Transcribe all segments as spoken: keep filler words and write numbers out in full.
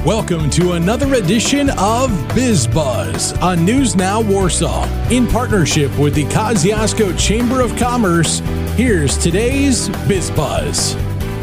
Welcome to another edition of Biz Buzz on News Now Warsaw. In partnership with the Kosciuszko Chamber of Commerce, here's today's Biz Buzz.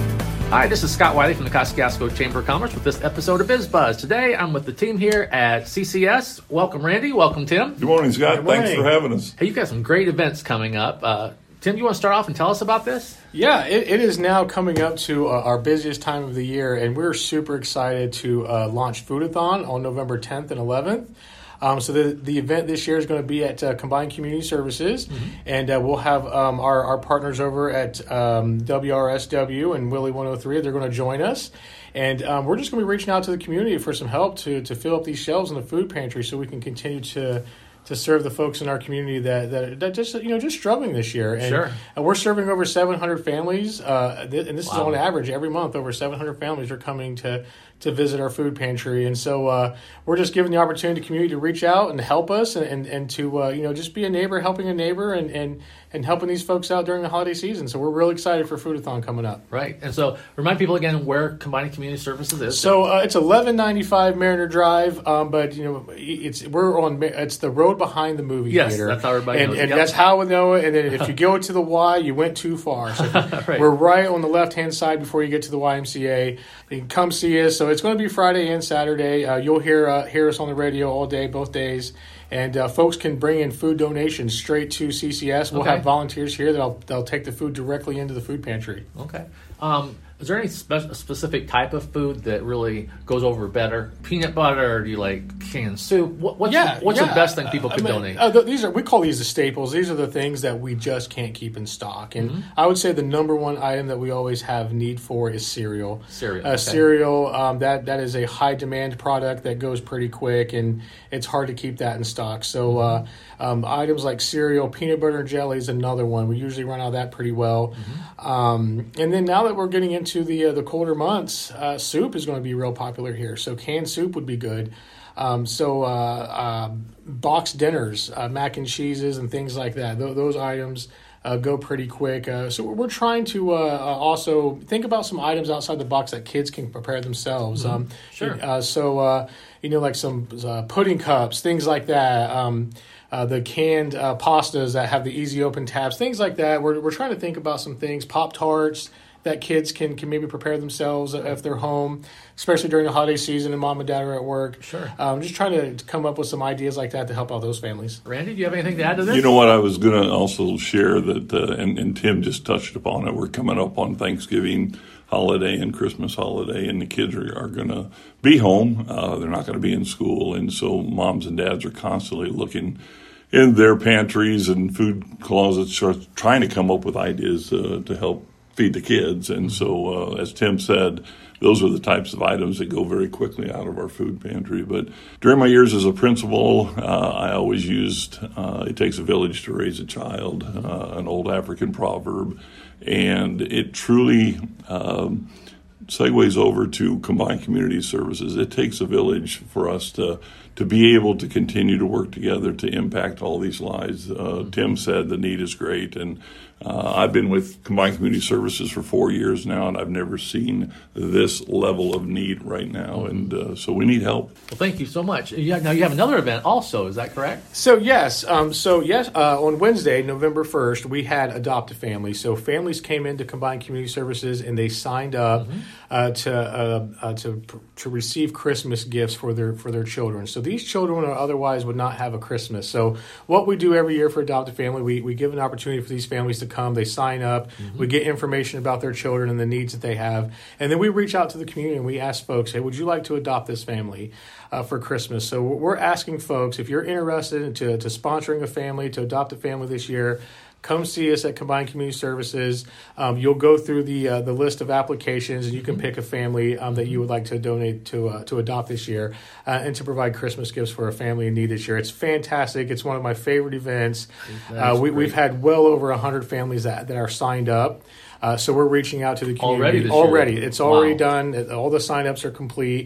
Hi, this is Scott Wiley from the Kosciuszko Chamber of Commerce with this episode of Biz Buzz. Today, I'm with the team here at C C S. Welcome, Randy. Welcome, Tim. Good morning, Scott. Good morning. Thanks for having us. Hey, you've got some great events coming up. Uh, Tim, you want to start off and tell us about this? Yeah, it, it is now coming up to uh, our busiest time of the year, and we're super excited to uh, launch Foodathon on November tenth and eleventh. Um, so the the event this year is going to be at uh, Combined Community Services, mm-hmm. and uh, we'll have um, our, our partners over at um, W R S W and Willie one oh three. They're going to join us. And um, we're just going to be reaching out to the community for some help to, to fill up these shelves in the food pantry so we can continue to to serve the folks in our community that, that that just you know just struggling this year. And, sure. and we're serving over seven hundred families, uh, th- and this wow. is on average every month. Over seven hundred families are coming to to visit our food pantry, and so uh, we're just giving the opportunity to the community to reach out and help us, and and, and to uh, you know just be a neighbor, helping a neighbor, and, and and helping these folks out during the holiday season. So we're really excited for Foodathon coming up. Right, and so remind people again where Combined Community Services is. So uh, it's eleven ninety-five Mariner Drive, um, but you know it's we're on it's the road behind the movie yes, theater. Yes, that's how everybody and, knows. And yep. that's how we know it. And then if you go to the Y, you went too far. So right. We're right on the left hand side before you get to the Y M C A. You can come see us. So it's going to be Friday and Saturday. Uh, you'll hear uh, hear us on the radio all day, both days. And uh, folks can bring in food donations straight to C C S. We'll okay. have volunteers here that'll they'll take the food directly into the food pantry. Okay. Um, is there any spe- specific type of food that really goes over better? Peanut butter, or do you like canned soup? What, what's yeah, the, what's yeah. the best thing people could I mean, donate? Uh, th- these are we call these the staples. These are the things that we just can't keep in stock. And mm-hmm. I would say the number one item that we always have need for is cereal. Cereal. Uh, okay. Cereal. Um, that that is a high demand product that goes pretty quick, and it's hard to keep that in stock. So uh, um, items like cereal, peanut butter and jelly is another one. We usually run out of that pretty well. Mm-hmm. Um, and then now that we're getting into the uh, the colder months, uh, soup is going to be real popular here. So canned soup would be good. Um, so uh, uh, boxed dinners, uh, mac and cheeses and things like that. Th- those items uh, go pretty quick. Uh, so we're trying to uh, also think about some items outside the box that kids can prepare themselves. Mm-hmm. Um, sure. Uh, so, uh, you know, like some uh, pudding cups, things like that. Um, Uh, the canned uh, pastas that have the easy open tabs, things like that. We're we're trying to think about some things, Pop-Tarts that kids can, can maybe prepare themselves if they're home, especially during the holiday season and mom and dad are at work. Sure. Um, just trying to come up with some ideas like that to help out those families. Randy, do you have anything to add to this? You know what, I was going to also share that, uh, and, and Tim just touched upon it, we're coming up on Thanksgiving holiday and Christmas holiday, and the kids are, are going to be home. Uh, they're not going to be in school, and so moms and dads are constantly looking in their pantries and food closets, trying to come up with ideas uh, to help feed the kids. And so, uh, as Tim said, those are the types of items that go very quickly out of our food pantry. But during my years as a principal, uh, I always used, uh, it takes a village to raise a child, uh, an old African proverb. And it truly um, segues over to Combined Community Services. It takes a village for us to to be able to continue to work together to impact all these lives. Uh, Tim said the need is great, and uh, I've been with Combined Community Services for four years now, and I've never seen this level of need right now, and uh, so we need help. Well, thank you so much. Yeah, now you have another event also, is that correct? So yes, um, so yes, uh, on Wednesday, November first, we had Adopt a Family. So families came into Combined Community Services and they signed up mm-hmm. uh, to uh, uh, to to receive Christmas gifts for their for their children. So these children or otherwise would not have a Christmas. So what we do every year for Adopt a Family, we, we give an opportunity for these families to come. They sign up. Mm-hmm. We get information about their children and the needs that they have. And then we reach out to the community and we ask folks, hey, would you like to adopt this family uh, for Christmas? So we're asking folks, if you're interested in to, to sponsoring a family, to adopt a family this year, come see us at Combined Community Services. Um, you'll go through the uh, the list of applications, and you can pick a family um, that you would like to donate to uh, to adopt this year, uh, and to provide Christmas gifts for a family in need this year. It's fantastic. It's one of my favorite events. Uh, we, we've had well over one hundred families that, that are signed up. Uh, so we're reaching out to the community. Already this Already. year? It's already Wow. done. All the sign-ups are complete.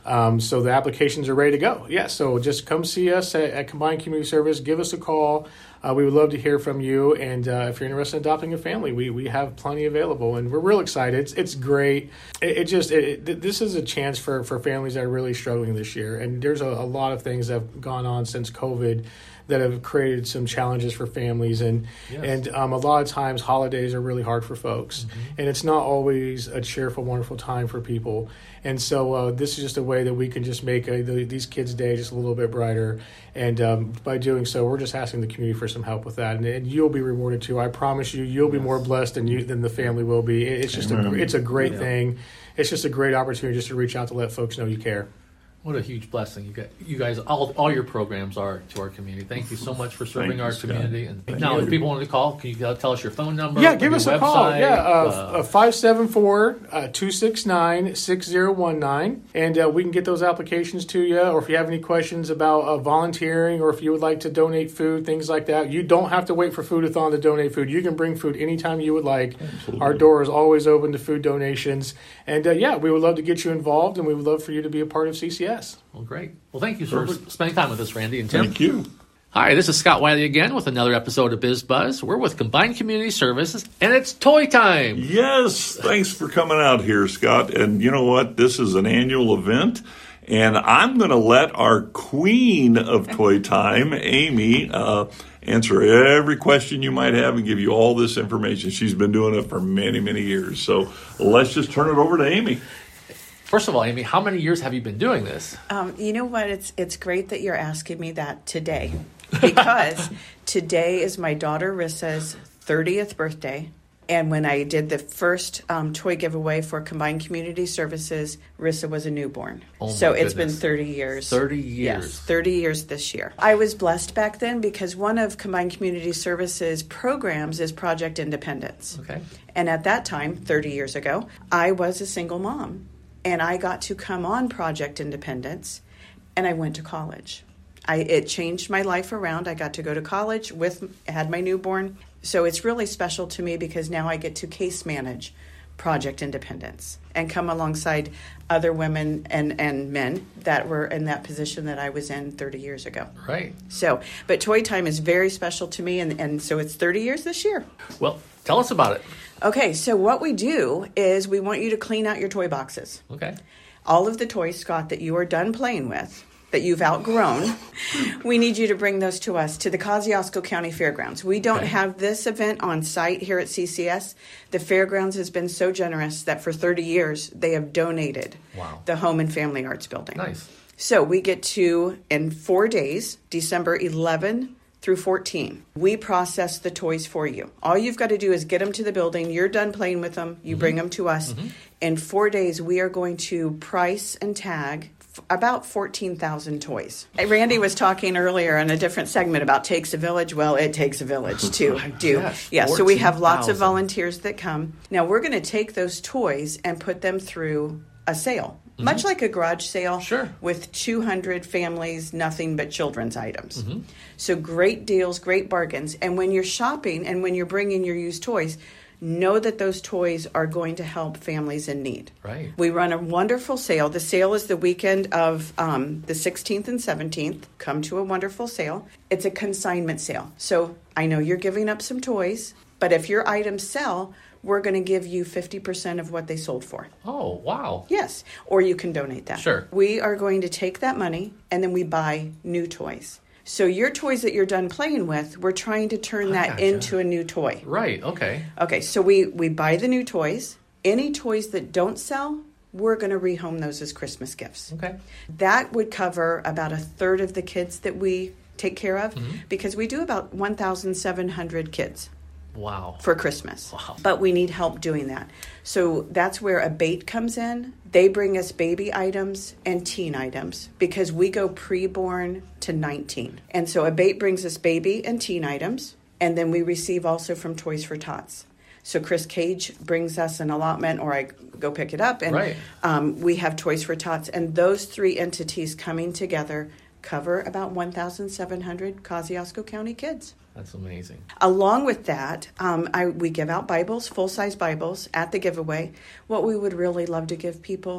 Um, so the applications are ready to go. Yeah, so just come see us at, at Combined Community Service. Give us a call. Uh, we would love to hear from you. And uh, if you're interested in adopting a family, we, we have plenty available. And we're real excited. It's, it's great. It, it just it, it, this is a chance for, for families that are really struggling this year. And there's a, a lot of things that have gone on since COVID that have created some challenges for families. And yes. and um, a lot of times holidays are really hard for folks. Mm-hmm. And it's not always a cheerful, wonderful time for people. And so uh, this is just a way that we can just make a, the, these kids' day just a little bit brighter. And um, by doing so, we're just asking the community for some help with that. And, and you'll be rewarded too. I promise you, you'll be more blessed than you than the family will be. It's just a, it's a great yeah. thing. It's just a great opportunity just to reach out to let folks know you care. What a huge blessing you get. You guys, all all your programs are to our community. Thank you so much for serving Thank our you, community. And Thank now, you. if people want to call, can you tell us your phone number? Yeah, give us a website? call. Yeah, uh, uh, five seven four, two six nine, six zero one nine. And uh, we can get those applications to you. Or if you have any questions about uh, volunteering, or if you would like to donate food, things like that, you don't have to wait for Food-a-thon to donate food. You can bring food anytime you would like. Absolutely. Our door is always open to food donations. And uh, yeah, we would love to get you involved, and we would love for you to be a part of C C S. Well, great. Well, thank you for spending time with us, Randy and Tim. Thank you. Hi, this is Scott Wiley again with another episode of Biz Buzz. We're with Combined Community Services, and it's toy time. Yes, thanks for coming out here, Scott. And you know what? This is an annual event, and I'm going to let our queen of toy time, Amy, uh, answer every question you might have and give you all this information. She's been doing it for many, many years. So let's just turn it over to Amy. First of all, Amy, how many years have you been doing this? Um, you know what? It's it's great that you're asking me that today, because today is my daughter Rissa's thirtieth birthday. And when I did the first um, toy giveaway for Combined Community Services, Rissa was a newborn. Oh my so it's goodness. been thirty years. thirty years. Yes, thirty years this year. I was blessed back then because one of Combined Community Services programs is Project Independence. Okay. And at that time, thirty years ago, I was a single mom. And I got to come on Project Independence, and I went to college. I, it changed my life around. I got to go to college with, had my newborn. So it's really special to me because now I get to case manage Project Independence and come alongside other women and, and men that were in that position that I was in thirty years ago. Right. So, but Toy Time is very special to me, and, and so it's thirty years this year. Well, tell us about it. Okay, so what we do is we want you to clean out your toy boxes. Okay. All of the toys, Scott, that you are done playing with, that you've outgrown, we need you to bring those to us, to the Kosciuszko County Fairgrounds. We don't Okay. have this event on site here at C C S. The Fairgrounds has been so generous that for thirty years, they have donated Wow. the Home and Family Arts Building. Nice. So we get to, in four days, December eleventh through fourteen, we process the toys for you. All you've got to do is get them to the building. You're done playing with them. You mm-hmm. bring them to us. Mm-hmm. In four days, we are going to price and tag f- about fourteen thousand toys. Randy was talking earlier in a different segment about takes a village. Well, it takes a village to do. Yes, yeah, so we have lots of fourteen thousand. volunteers that come. Now, we're going to take those toys and put them through a sale. Mm-hmm. Much like a garage sale, Sure. with two hundred families, nothing but children's items. Mm-hmm. So great deals, great bargains. And when you're shopping and when you're bringing your used toys, know that those toys are going to help families in need. Right. We run a wonderful sale. The sale is the weekend of um, the sixteenth and seventeenth. Come to a wonderful sale. It's a consignment sale. So I know you're giving up some toys, but if your items sell, we're going to give you fifty percent of what they sold for. Oh, wow. Yes, or you can donate that. Sure. We are going to take that money and then we buy new toys. So your toys that you're done playing with, we're trying to turn that gotcha. into a new toy. Right, okay. Okay, so we, we buy the new toys. Any toys that don't sell, we're going to rehome those as Christmas gifts. Okay. That would cover about a third of the kids that we take care of Mm-hmm. because we do about one thousand seven hundred kids. Wow. For Christmas. Wow. But we need help doing that. So that's where a bait comes in. They bring us baby items and teen items because we go preborn to nineteen. And so a bait brings us baby and teen items, and then we receive also from Toys for Tots. So Chris Cage brings us an allotment, or I go pick it up, and Right. um, we have Toys for Tots. And those three entities coming together cover about one thousand seven hundred Kosciuszko County kids. That's amazing. Along with that, um, I, we give out Bibles, full-size Bibles at the giveaway. What we would really love to give people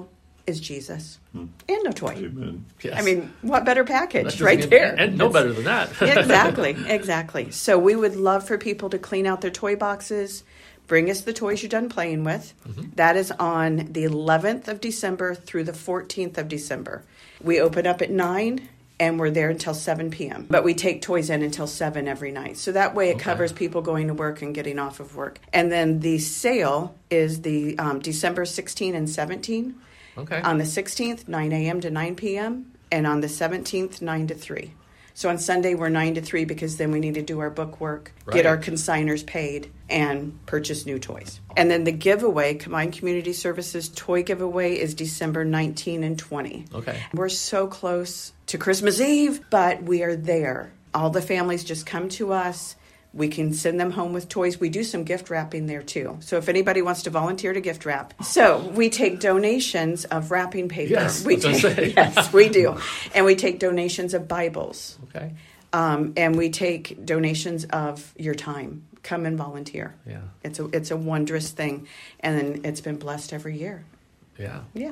is Jesus and no toy. Amen. Yes. I mean, what better package That's right just- there? And no better than that. Exactly, exactly. So we would love for people to clean out their toy boxes, bring us the toys you're done playing with. Mm-hmm. That is on the eleventh of December through the fourteenth of December. We open up at nine and we're there until seven p.m. But we take toys in until seven every night. So that way it Okay. covers people going to work and getting off of work. And then the sale is the um, December sixteenth and seventeenth. Okay. On the sixteenth, nine a.m. to nine p.m. And on the seventeenth, nine to three. So on Sunday, we're nine to three because then we need to do our book work, Right. get our consigners paid, and purchase new toys. And then the giveaway, Combined Community Services toy giveaway, is December nineteenth and twentieth. Okay. We're so close to Christmas Eve, but we are there. All the families just come to us. We can send them home with toys. We do some gift wrapping there too. So if anybody wants to volunteer to gift wrap. So we take donations of wrapping paper. Yes, we I was gonna take, say. yes, we do. And we take donations of Bibles. Okay. Um, and we take donations of your time. Come and volunteer. Yeah. It's a it's a wondrous thing. And then it's been blessed every year. Yeah. Yeah.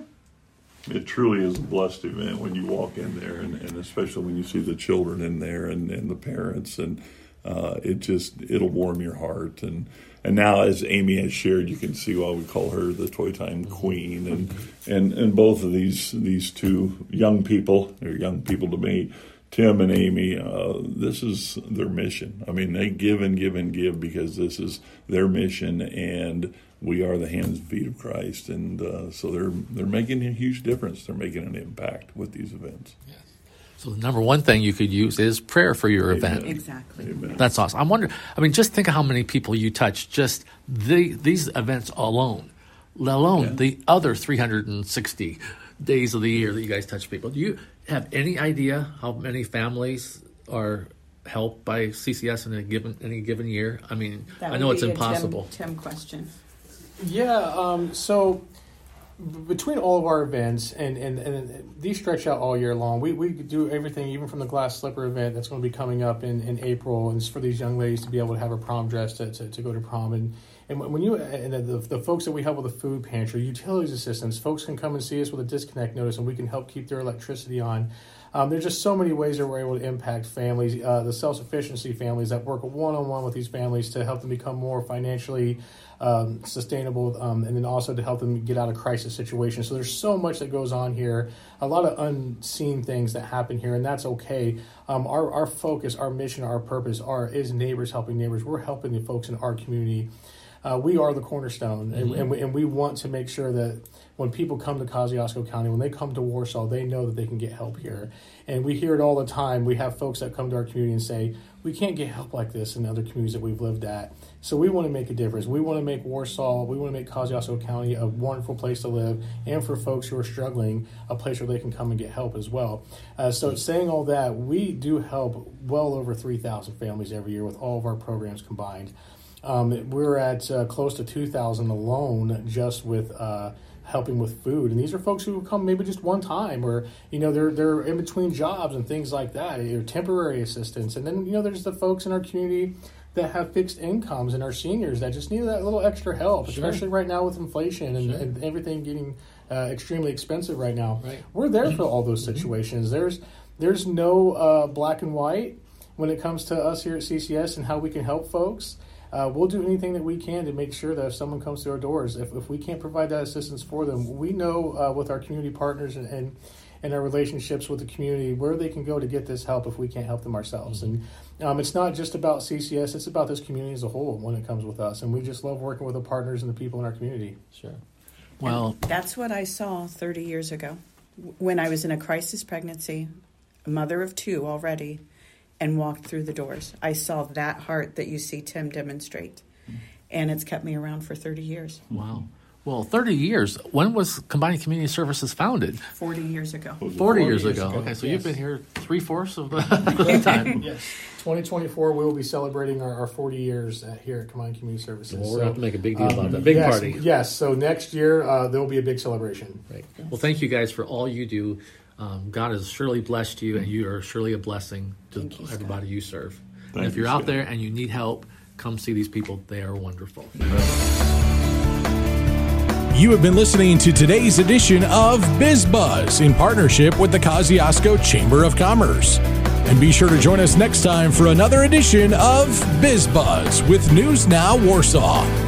It truly is a blessed event when you walk in there, and, and especially when you see the children in there and, and the parents, and uh, it just, it'll warm your heart. And and now, as Amy has shared, you can see why we call her the Toy Time Queen. And and, and both of these these two young people, they're young people to me, Tim and Amy, uh, this is their mission. I mean, they give and give and give because this is their mission, and we are the hands and feet of Christ. And uh, so they're they're making a huge difference. They're making an impact with these events. Yes. So the number one thing you could use is prayer for your event. Exactly. Amen. That's awesome. I'm wondering, I mean, just think of how many people you touch just the, these events alone, let alone Yeah. the other three hundred sixty days of the year that you guys touch people. Do you have any idea how many families are helped by C C S in a given any given year? I mean, That I would know it's be a impossible. Tim, Tim question. Yeah, um, so b- between all of our events, and, and, and these stretch out all year long, we, we do everything, even from the glass slipper event that's going to be coming up in, in April, and it's for these young ladies to be able to have a prom dress to, to, to go to prom. And, and when you, and the, the folks that we help with the food pantry, utilities assistants, folks can come and see us with a disconnect notice, and we can help keep their electricity on. Um, there's just so many ways that we're able to impact families, uh, the self-sufficiency families that work one-on-one with these families to help them become more financially um, sustainable, um, and then also to help them get out of crisis situations. So there's so much that goes on here, a lot of unseen things that happen here, and that's okay. Um, our, our focus, our mission, our purpose are is neighbors helping neighbors. We're helping the folks in our community. Uh, we are the cornerstone, and, and, we, and we want to make sure that when people come to Kosciuszko County, when they come to Warsaw, they know that they can get help here. And we hear it all the time. We have folks that come to our community and say, we can't get help like this in other communities that we've lived at. So we want to make a difference. We want to make Warsaw, we want to make Kosciuszko County a wonderful place to live, and for folks who are struggling, a place where they can come and get help as well. Uh, so saying all that, we do help well over three thousand families every year with all of our programs combined. Um, we're at uh, close to two thousand alone just with uh, helping with food. And these are folks who come maybe just one time, or, you know, they're they're in between jobs and things like that. They're temporary assistants. And then, you know, there's the folks in our community that have fixed incomes, and our seniors that just need that little extra help, Sure. especially right now with inflation and, Sure. and everything getting uh, extremely expensive right now. Right. We're there for all those situations. There's there's no uh, black and white when it comes to us here at C C S and how we can help folks. Uh, we'll do anything that we can to make sure that if someone comes to our doors, if, if we can't provide that assistance for them, we know uh, with our community partners and, and and our relationships with the community where they can go to get this help if we can't help them ourselves. And um, it's not just about C C S, it's about this community as a whole when it comes with us. And we just love working with the partners and the people in our community. Sure. Well, That's what I saw thirty years ago when I was in a crisis pregnancy, a mother of two already, and walked through the doors. I saw that heart that you see Tim demonstrate. And it's kept me around for thirty years. wow. Well, thirty years. When was Combined Community Services founded? forty years ago. forty years, years ago. ago, Okay, so yes. you've been here three-fourths of the, the time. Yes. twenty twenty-four, we will be celebrating our, our forty years uh, here at Combined Community Services. Well, we're So, going to have to make a big deal about um, that. Big yes, party. Yes, so next year uh, there will be a big celebration. Right. Well, thank you guys for all you do. Um, God has surely blessed you, and you are surely a blessing to Thank you, Scott. everybody you serve. Thank and if you, you're out Scott. there and you need help, come see these people. They are wonderful. You have been listening to today's edition of BizBuzz in partnership with the Kosciuszko Chamber of Commerce. And be sure to join us next time for another edition of BizBuzz with News Now Warsaw.